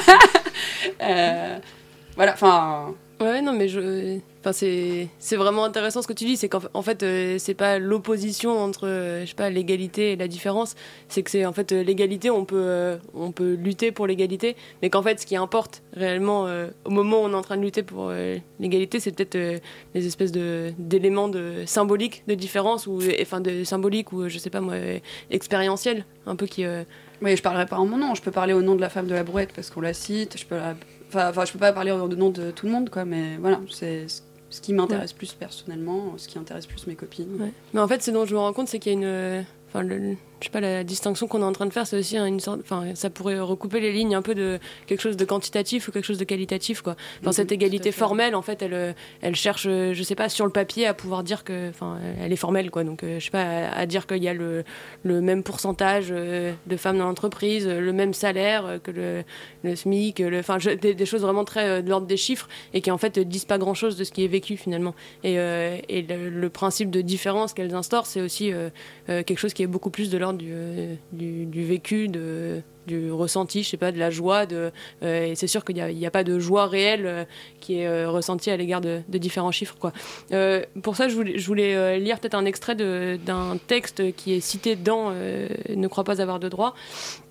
Voilà, enfin... Ouais, non, mais c'est vraiment intéressant ce que tu dis, c'est qu'en fait, c'est pas l'opposition entre, je sais pas, l'égalité et la différence, c'est que c'est en fait l'égalité, on peut lutter pour l'égalité, mais qu'en fait, ce qui importe réellement au moment où on est en train de lutter pour l'égalité, c'est peut-être les espèces d'éléments symboliques de différence ou de symboliques ou je sais pas moi, expérientiels, un peu qui. Mais je parlerai pas en mon nom, je peux parler au nom de la femme de la brouette parce qu'on la cite, je peux pas parler au nom de tout le monde, quoi, mais voilà, c'est ce qui m'intéresse plus personnellement, ce qui intéresse plus mes copines. Ouais. Mais en fait, ce dont je me rends compte, c'est qu'il y a je sais pas, la distinction qu'on est en train de faire, c'est aussi une sorte, ça pourrait recouper les lignes un peu de quelque chose de quantitatif ou quelque chose de qualitatif, quoi. Cette égalité formelle, en fait, elle cherche, je sais pas, sur le papier à pouvoir dire que, elle est formelle, quoi. Donc, je sais pas, à dire qu'il y a le même pourcentage de femmes dans l'entreprise, le même salaire que le SMIC, des choses vraiment très de l'ordre des chiffres et qui en fait disent pas grand chose de ce qui est vécu finalement. Et le principe de différence qu'elles instaurent, c'est aussi quelque chose qui est beaucoup plus de l'ordre du vécu, du ressenti, je sais pas, de la joie, et c'est sûr qu'il n'y a pas de joie réelle qui est ressentie à l'égard de différents chiffres, quoi. Pour ça, je voulais lire peut-être un extrait d'un texte qui est cité dans Ne crois pas avoir de droit,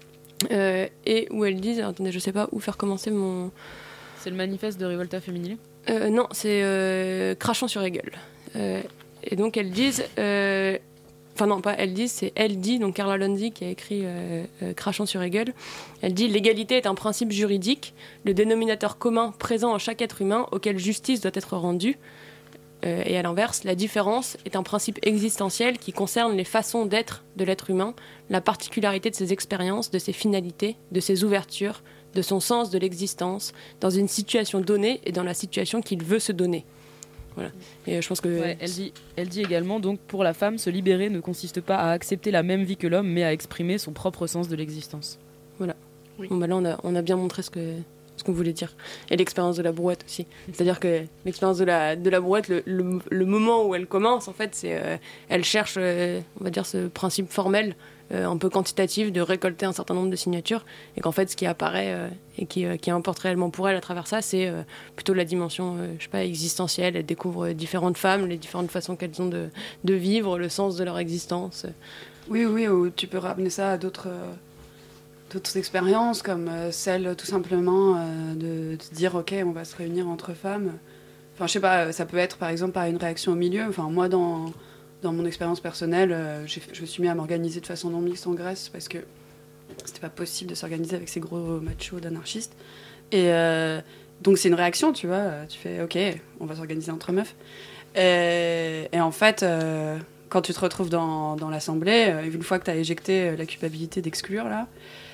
et où elles disent, attendez, je sais pas où faire commencer mon... C'est le manifeste de Révolta Féminile non, c'est Crachons sur Hegel. Et donc elles disent... non, pas elles disent, c'est elle dit, donc Carla Lonzi qui a écrit Crachons sur Hegel. Elle dit « L'égalité est un principe juridique, le dénominateur commun présent en chaque être humain auquel justice doit être rendue. Et à l'inverse, la différence est un principe existentiel qui concerne les façons d'être de l'être humain, la particularité de ses expériences, de ses finalités, de ses ouvertures, de son sens de l'existence, dans une situation donnée et dans la situation qu'il veut se donner. » Voilà. Et je pense que elle dit également, donc, pour la femme, se libérer ne consiste pas à accepter la même vie que l'homme, mais à exprimer son propre sens de l'existence. Voilà. Oui. Bon, là, on a bien montré ce qu'on voulait dire. Et l'expérience de la brouette aussi. C'est-à-dire que l'expérience de la brouette, le moment où elle commence, en fait, c'est elle cherche, on va dire, ce principe formel un peu quantitative, de récolter un certain nombre de signatures, et qu'en fait ce qui apparaît et qui importe réellement pour elle à travers ça, c'est plutôt la dimension je sais pas, existentielle. Elle découvre différentes femmes, les différentes façons qu'elles ont de vivre, le sens de leur existence. Oui, ou tu peux ramener ça à d'autres expériences, comme celle tout simplement de dire ok, on va se réunir entre femmes. Enfin, je sais pas, ça peut être par exemple par une réaction au milieu. Enfin, moi, dans mon expérience personnelle, je me suis mis à m'organiser de façon non mixte en Grèce parce que c'était pas possible de s'organiser avec ces gros machos d'anarchistes. Et donc c'est une réaction, tu vois. Tu fais ok, on va s'organiser entre meufs. Et en fait, quand tu te retrouves dans l'assemblée, une fois que tu as éjecté la culpabilité d'exclure, là,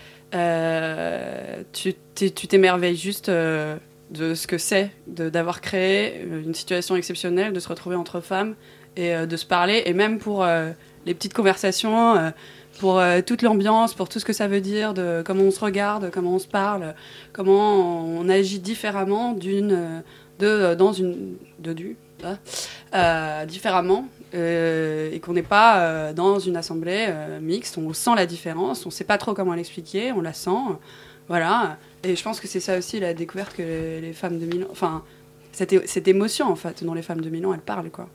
tu t'émerveilles juste de ce que c'est d'avoir créé une situation exceptionnelle, de se retrouver entre femmes et de se parler, et même pour les petites conversations, pour toute l'ambiance, pour tout ce que ça veut dire, de comment on se regarde, comment on se parle, comment on agit différemment différemment, et qu'on n'est pas dans une assemblée mixte. On sent la différence, on ne sait pas trop comment l'expliquer, on la sent, voilà. Et je pense que c'est ça aussi la découverte que les femmes de Milan, enfin cette émotion en fait dont les femmes de Milan elles parlent, quoi.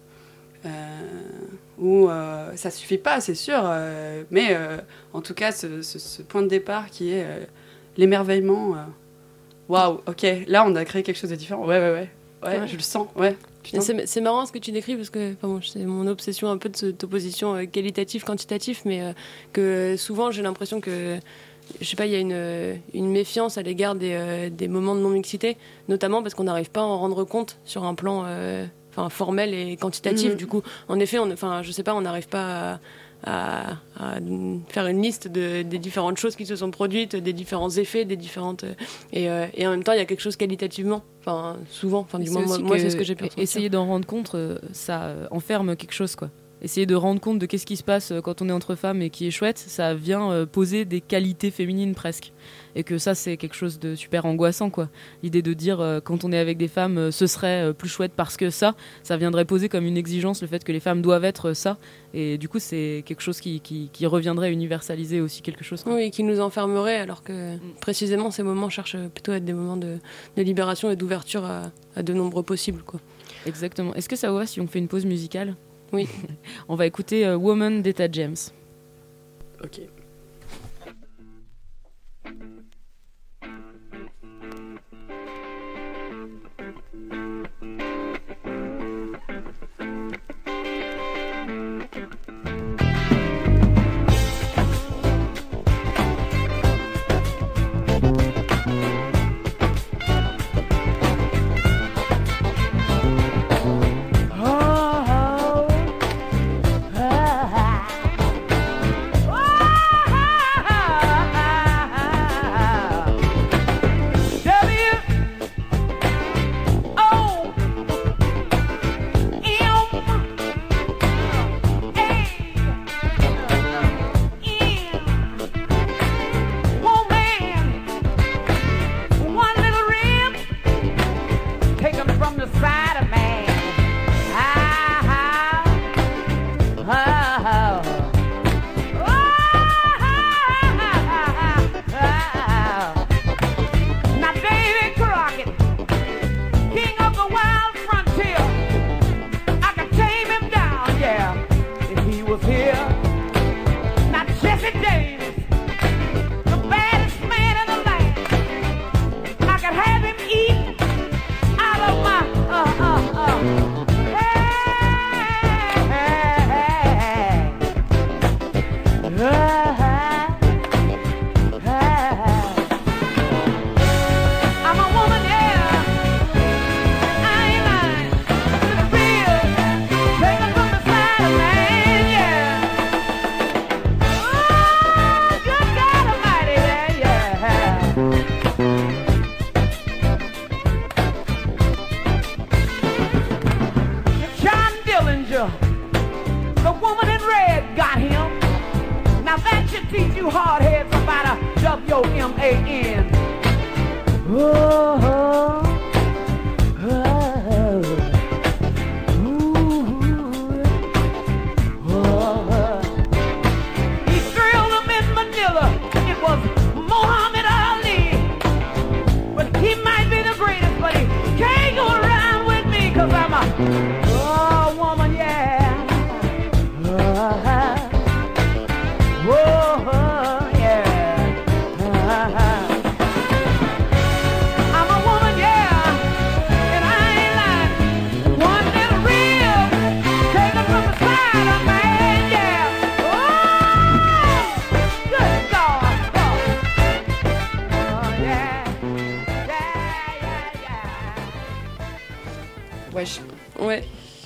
Ça suffit pas, c'est sûr, mais en tout cas ce point de départ qui est l'émerveillement. Waouh, ok, là on a créé quelque chose de différent. Ouais, je le sens, ouais. C'est marrant ce que tu décris, parce que c'est mon obsession un peu de cette opposition qualitatif-quantitatif, mais que souvent j'ai l'impression que, je sais pas, il y a une méfiance à l'égard des moments de non-mixité, notamment parce qu'on n'arrive pas à en rendre compte sur un plan formel et quantitatif. Du coup, en effet, je sais pas, on n'arrive pas à faire une liste des différentes choses qui se sont produites, des différents effets, des différentes et en même temps il y a quelque chose qualitativement, souvent, du moins moi c'est ce que j'ai pu ressentir. Essayer d'en rendre compte, ça enferme quelque chose, quoi. Essayer de rendre compte de qu'est-ce qui se passe quand on est entre femmes et qui est chouette, ça vient poser des qualités féminines presque. Et que ça, c'est quelque chose de super angoissant, quoi. L'idée de dire quand on est avec des femmes, ce serait plus chouette parce que ça viendrait poser comme une exigence le fait que les femmes doivent être ça. Et du coup, c'est quelque chose qui reviendrait universaliser aussi quelque chose, quoi. Oui, et qui nous enfermerait, alors que précisément ces moments cherchent plutôt à être des moments de libération et d'ouverture à de nombreux possibles, quoi. Exactement. Est-ce que ça vous va si on fait une pause musicale ? Oui. On va écouter Woman d'Etta James. Ok. He thrilled Oh, woman, yeah. Oh, yeah. I'm a woman, yeah. And I ain't lying. One little rib taken from the side of man, yeah. Oh, good God. Oh, yeah. Ouais.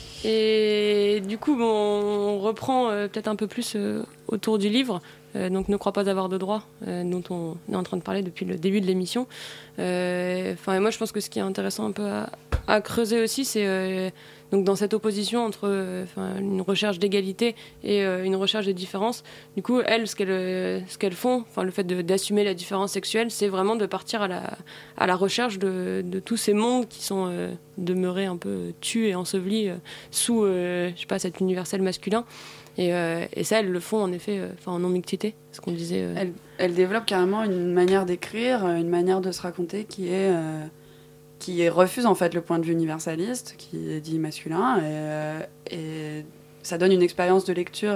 Et du coup, on reprend peut-être un peu plus autour du livre. Donc, Ne crois pas avoir de droit, dont on est en train de parler depuis le début de l'émission. Moi, je pense que ce qui est intéressant un peu à creuser aussi, c'est donc dans cette opposition entre une recherche d'égalité et une recherche de différence. Du coup, elles, ce qu'elles font, le fait d'assumer la différence sexuelle, c'est vraiment de partir à la recherche de tous ces mondes qui sont demeurés un peu tus et ensevelis sous, cet universel masculin. Et ça, elles le font en effet en non-mixité, ce qu'on disait. Elles développent carrément une manière d'écrire, une manière de se raconter qui refuse en fait le point de vue universaliste, qui est dit masculin, et ça donne une expérience de lecture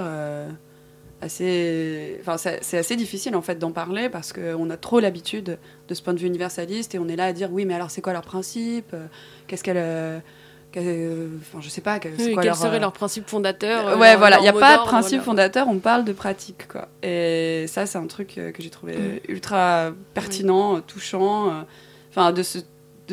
assez... c'est assez difficile en fait d'en parler parce qu'on a trop l'habitude de ce point de vue universaliste et on est là à dire oui mais alors c'est quoi leur principe, qu'est-ce qu'elle... je sais pas, c'est quoi quel serait leur principe fondateur. Ouais, voilà, il n'y a pas de principe fondateur, on parle de pratique, quoi. Et ça, c'est un truc que j'ai trouvé ultra pertinent, touchant, de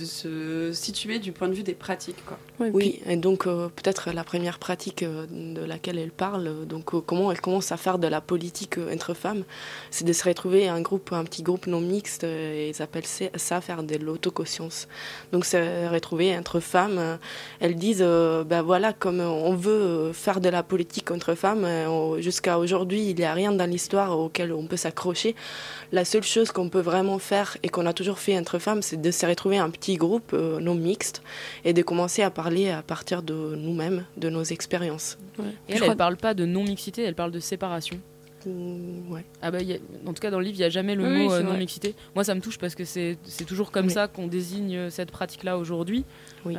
se situer du point de vue des pratiques, quoi. Oui, et donc peut-être la première pratique de laquelle elle parle, comment elle commence à faire de la politique entre femmes, c'est de se retrouver un petit groupe non mixte, et ils appellent ça faire de l'autoconscience. Donc se retrouver entre femmes, elles disent, voilà, comme on veut faire de la politique entre femmes, jusqu'à aujourd'hui, il n'y a rien dans l'histoire auquel on peut s'accrocher. La seule chose qu'on peut vraiment faire, et qu'on a toujours fait entre femmes, c'est de se retrouver un petit groupe non mixte, et de commencer à parler à partir de nous-mêmes, de nos expériences. Ouais. Et elle parle pas de non-mixité, elle parle de séparation. Ouais. En tout cas, dans le livre, il n'y a jamais le mot non-mixité. Moi, ça me touche parce que c'est toujours comme ça qu'on désigne cette pratique-là aujourd'hui. Oui.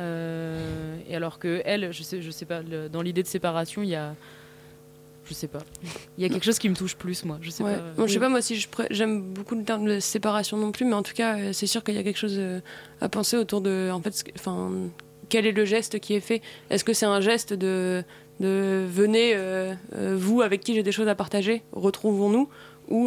Et alors que elle, je sais pas, dans l'idée de séparation, il y a... Je sais pas. Il y a quelque chose qui me touche plus, moi. Je sais pas. Bon, je sais pas, moi, si j'aime beaucoup le terme de séparation non plus, mais en tout cas, c'est sûr qu'il y a quelque chose à penser autour de... En fait, quel est le geste qui est fait ? Est-ce que c'est un geste de venez, vous avec qui j'ai des choses à partager, retrouvons-nous, ou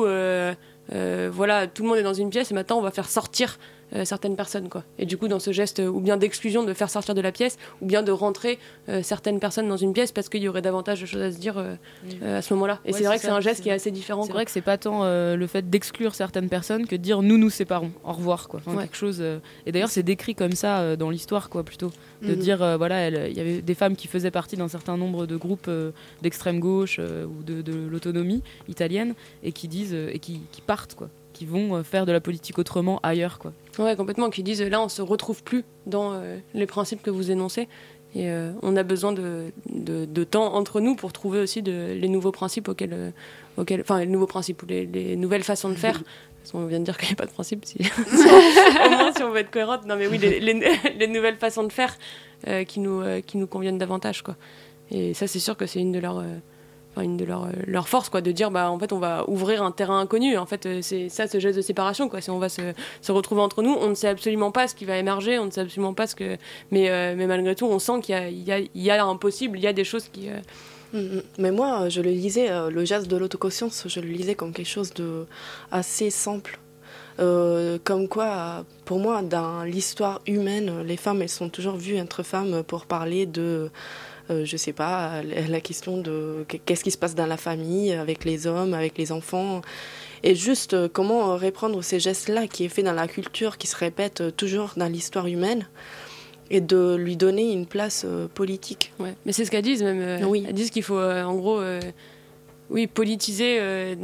voilà, tout le monde est dans une pièce et maintenant on va faire sortir certaines personnes, quoi. Et du coup, dans ce geste ou bien d'exclusion, de faire sortir de la pièce, ou bien de rentrer certaines personnes dans une pièce parce qu'il y aurait davantage de choses à se dire à ce moment-là. Et c'est vrai que c'est un geste qui est assez différent. C'est vrai que c'est pas tant le fait d'exclure certaines personnes que de dire nous séparons, au revoir, quoi. Quelque chose. Et d'ailleurs, c'est décrit comme ça dans l'histoire, quoi, plutôt. De dire, il y avait des femmes qui faisaient partie d'un certain nombre de groupes d'extrême gauche ou de l'autonomie italienne et qui disent, et qui partent, quoi. Qui vont faire de la politique autrement ailleurs, quoi. Ouais, complètement, qui disent là on se retrouve plus dans les principes que vous énoncez et on a besoin de temps entre nous pour trouver aussi les nouveaux principes les nouveaux principes ou les nouvelles façons de faire. Parce qu'on vient de dire qu'il n'y a pas de principe, au moins si on veut être cohérente. Non mais oui, les nouvelles façons de faire qui nous conviennent davantage, quoi. Et ça, c'est sûr que c'est une de leurs forces, quoi, de dire en fait on va ouvrir un terrain inconnu. En fait, c'est ça, ce geste de séparation, quoi. Si on va se retrouver entre nous, on ne sait absolument pas ce qui va émerger, on ne sait absolument pas mais malgré tout on sent qu'il y a un possible, il y a des choses qui Mais moi je le lisais, le geste de l'autoconscience, je le lisais comme quelque chose de assez simple. Comme quoi, pour moi, dans l'histoire humaine, les femmes, elles sont toujours vues entre femmes pour parler de je sais pas, la question de qu'est-ce qui se passe dans la famille, avec les hommes, avec les enfants, et juste comment reprendre ces gestes-là qui est fait dans la culture, qui se répètent toujours dans l'histoire humaine, et de lui donner une place politique. Ouais, mais c'est ce qu'elles disent même. Oui. Elles disent qu'il faut, en gros, politiser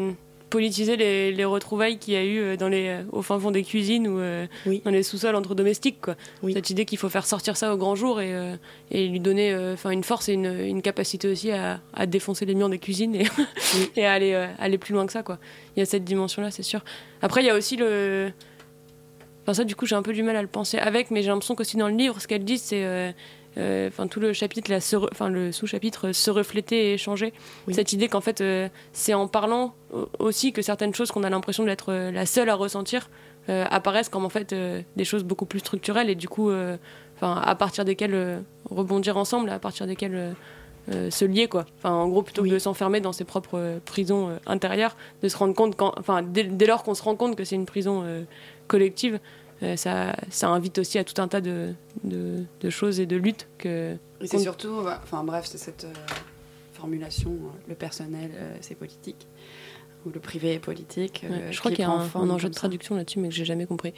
les retrouvailles qu'il y a eu au fin fond des cuisines ou dans les sous-sols entre domestiques, quoi. Oui. Cette idée qu'il faut faire sortir ça au grand jour et lui donner une force et une capacité aussi à défoncer les murs des cuisines et à aller plus loin que ça, quoi. Il y a cette dimension-là, c'est sûr. Après, il y a aussi ça, du coup, j'ai un peu du mal à le penser avec, mais j'ai l'impression qu'aussi dans le livre, ce qu'elles disent, c'est tout le chapitre, le sous-chapitre se refléter et échanger. Oui. Cette idée qu'en fait, c'est en parlant aussi que certaines choses qu'on a l'impression d'être la seule à ressentir apparaissent comme en fait des choses beaucoup plus structurelles et du coup, à partir desquelles rebondir ensemble, à partir desquelles se lier quoi. En gros, plutôt que de s'enfermer dans ses propres prisons intérieures, de se rendre compte dès lors qu'on se rend compte que c'est une prison collective, ça invite aussi à tout un tas de choses et de luttes que. Et c'est surtout, c'est cette formulation, le personnel, c'est politique, ou le privé est politique. Je crois qu'il y a un enjeu de traduction là-dessus, mais que j'ai jamais compris.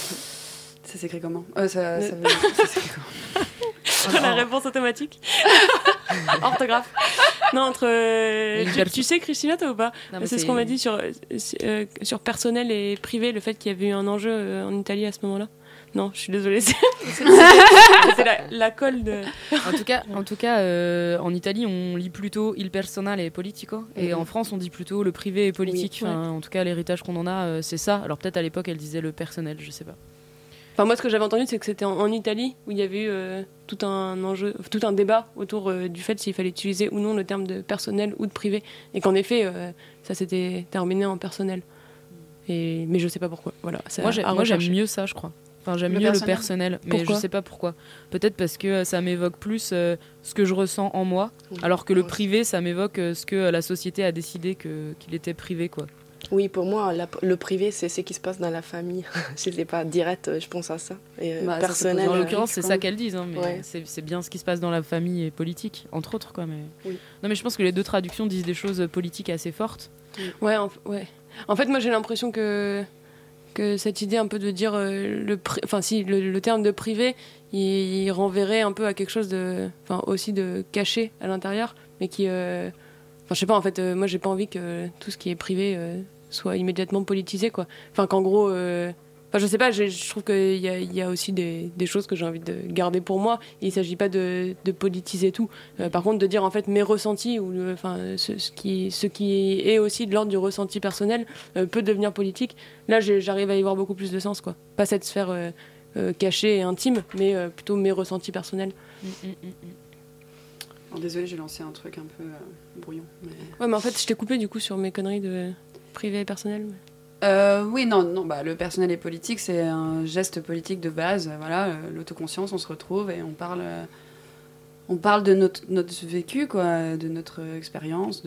Ça s'écrit comment ça s'écrit comment La réponse automatique. Orthographe. Non, tu sais, Christina, toi ou pas? Non, c'est ce qu'on m'a dit sur personnel et privé, le fait qu'il y avait eu un enjeu en Italie à ce moment-là. Non, je suis désolée. C'est la colle de. En tout cas, en Italie, on lit plutôt il personale et politico, et en France, on dit plutôt le privé et politique. Oui, en tout cas, l'héritage qu'on en a, c'est ça. Alors peut-être à l'époque, elle disait le personnel, je sais pas. Moi, ce que j'avais entendu, c'est que c'était en Italie où il y avait eu tout un débat autour du fait s'il fallait utiliser ou non le terme de personnel ou de privé, et qu'en effet, ça s'était terminé en personnel. Mais je sais pas pourquoi. Voilà. Moi, j'aime mieux ça, je crois. J'aime mieux le personnel, mais je sais pas pourquoi. Peut-être parce que ça m'évoque plus ce que je ressens en moi, alors que le privé, ça m'évoque ce que la société a décidé qu'il était privé, quoi. Oui, pour moi, le privé, c'est ce qui se passe dans la famille. Je sais pas, direct, je pense à ça. Et, personnel. En l'occurrence, c'est ça qu'elle dise, hein, mais c'est bien ce qui se passe dans la famille et politique, entre autres, quoi. Mais... Oui. Non, mais je pense que les deux traductions disent des choses politiques assez fortes. Ouais. En fait, moi, j'ai l'impression que cette idée un peu de dire le terme de privé, il renverrait un peu à quelque chose aussi de caché à l'intérieur, mais qui... je sais pas, en fait, moi, j'ai pas envie que tout ce qui est privé soit immédiatement politisé, quoi. Qu'en gros... je sais pas, je trouve qu'il y a aussi des choses que j'ai envie de garder pour moi. Il s'agit pas de politiser tout. Par contre, de dire, en fait, mes ressentis, ou ce qui est aussi de l'ordre du ressenti personnel, peut devenir politique. Là, j'arrive à y voir beaucoup plus de sens, quoi. Pas cette sphère cachée et intime, mais plutôt mes ressentis personnels. Alors, désolée, j'ai lancé un truc un peu brouillon. Mais... Ouais, mais en fait, je t'ai coupé du coup sur mes conneries de privé et personnel. Oui, non, le personnel et politique, c'est un geste politique de base. Voilà, l'autoconscience, on se retrouve et on parle de notre vécu, quoi, de notre expérience,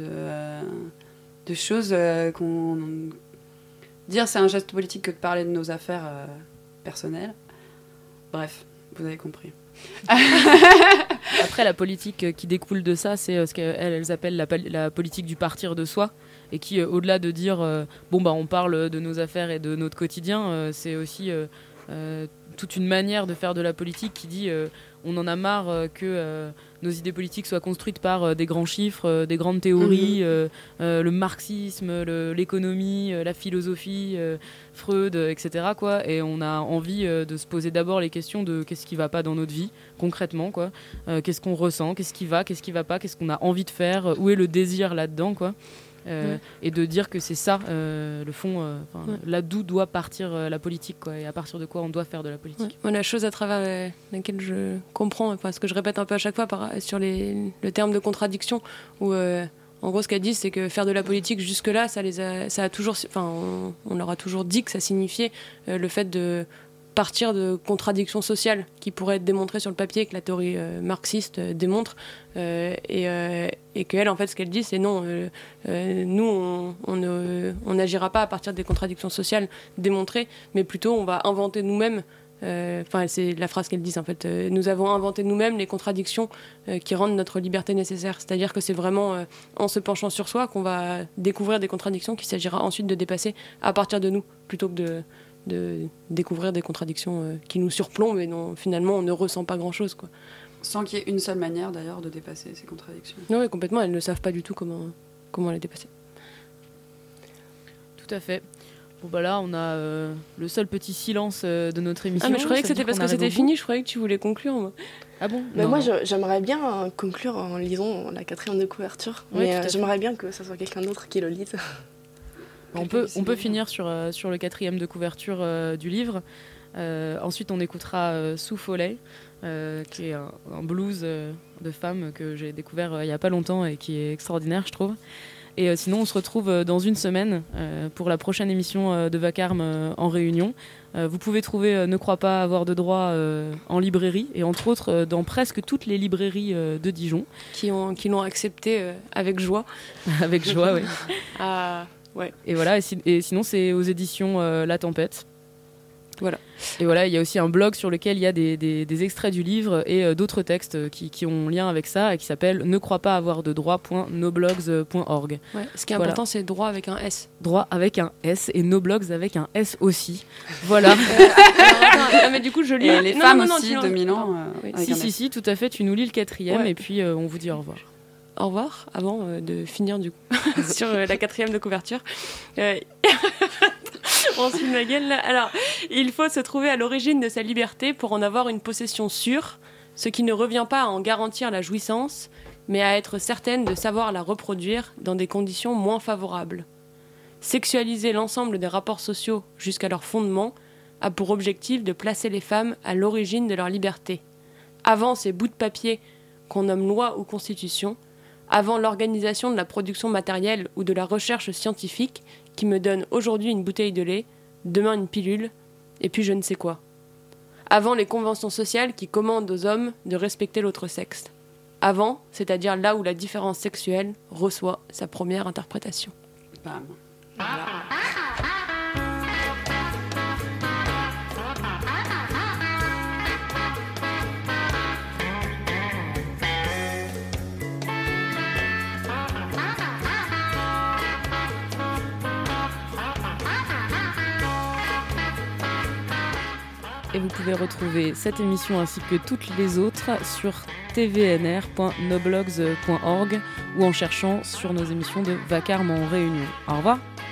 de choses qu'on... Dire c'est un geste politique que de parler de nos affaires personnelles. Bref, vous avez compris. Après, la politique qui découle de ça, c'est ce qu'elles appellent la politique du partir de soi, et qui, au-delà de dire on parle de nos affaires et de notre quotidien, c'est aussi toute une manière de faire de la politique qui dit on en a marre que nos idées politiques soient construites par des grands chiffres, des grandes théories, le marxisme, l'économie, la philosophie, Freud, etc., quoi. Et on a envie de se poser d'abord les questions de qu'est-ce qui va pas dans notre vie, concrètement, quoi. Qu'est-ce qu'on ressent, qu'est-ce qui va pas, qu'est-ce qu'on a envie de faire, où est le désir là-dedans, quoi. Et de dire que c'est ça le fond, là d'où doit partir la politique, quoi, et à partir de quoi on doit faire de la politique. Moi, la chose à travers laquelle je comprends, ce que je répète un peu à chaque fois sur le terme de contradiction, où en gros ce qu'elle dit, c'est que faire de la politique jusque-là, ça a toujours, on leur a toujours dit que ça signifiait le fait de partir de contradictions sociales qui pourraient être démontrées sur le papier, que la théorie marxiste démontre, et qu'elle, en fait, ce qu'elle dit, c'est non, nous, on n'agira pas à partir des contradictions sociales démontrées, mais plutôt on va inventer nous-mêmes, c'est la phrase qu'elle dit, en fait, nous avons inventé nous-mêmes les contradictions qui rendent notre liberté nécessaire. C'est-à-dire que c'est vraiment en se penchant sur soi qu'on va découvrir des contradictions qu'il s'agira ensuite de dépasser à partir de nous, plutôt que de découvrir des contradictions qui nous surplombent et dont finalement on ne ressent pas grand-chose, quoi. Sans qu'il y ait une seule manière d'ailleurs de dépasser ces contradictions. Oui, complètement, elles ne savent pas du tout comment les dépasser. Tout à fait. Bon là on a le seul petit silence de notre émission. Ah mais je croyais que c'était parce que c'était fini, je croyais que tu voulais conclure, moi. Ah bon? Mais moi j'aimerais bien conclure en lisant la 4e de couverture, mais j'aimerais bien que ça soit quelqu'un d'autre qui le lise. On peut finir sur le 4e de couverture du livre. Ensuite, on écoutera Sous Follet qui est un blues de femmes que j'ai découvert il n'y a pas longtemps et qui est extraordinaire, je trouve. Et sinon, on se retrouve dans une semaine pour la prochaine émission de Vacarme en Réunion. Vous pouvez trouver Ne crois pas avoir de droit en librairie, et entre autres dans presque toutes les librairies de Dijon. Qui l'ont accepté avec joie. Avec joie, oui. Ouais. Et voilà, et sinon, c'est aux éditions La Tempête. Voilà. Et voilà, il y a aussi un blog sur lequel il y a des extraits du livre et d'autres textes qui ont lien avec ça et qui s'appelle Ne crois pas avoir de droit.noblogs.org. Ouais, ce qui est important, c'est droit avec un S. Droit avec un S et noblogs avec un S aussi. Voilà. Mais du coup, je lis. Et les femmes aussi, 2000 ans. Si, tout à fait. Tu nous lis le 4e et puis on vous dit au revoir. Au revoir, avant de finir du coup sur la 4e de couverture. On se fout de ma gueule là. Alors, il faut se trouver à l'origine de sa liberté pour en avoir une possession sûre, ce qui ne revient pas à en garantir la jouissance, mais à être certaine de savoir la reproduire dans des conditions moins favorables. Sexualiser l'ensemble des rapports sociaux jusqu'à leur fondement a pour objectif de placer les femmes à l'origine de leur liberté. Avant ces bouts de papier qu'on nomme loi ou constitution, avant l'organisation de la production matérielle ou de la recherche scientifique qui me donne aujourd'hui une bouteille de lait, demain une pilule, et puis je ne sais quoi. Avant les conventions sociales qui commandent aux hommes de respecter l'autre sexe. Avant, c'est-à-dire là où la différence sexuelle reçoit sa première interprétation. Bam. Voilà. Et vous pouvez retrouver cette émission ainsi que toutes les autres sur tvnr.noblogs.org ou en cherchant sur nos émissions de Vacarme en Réunion. Au revoir.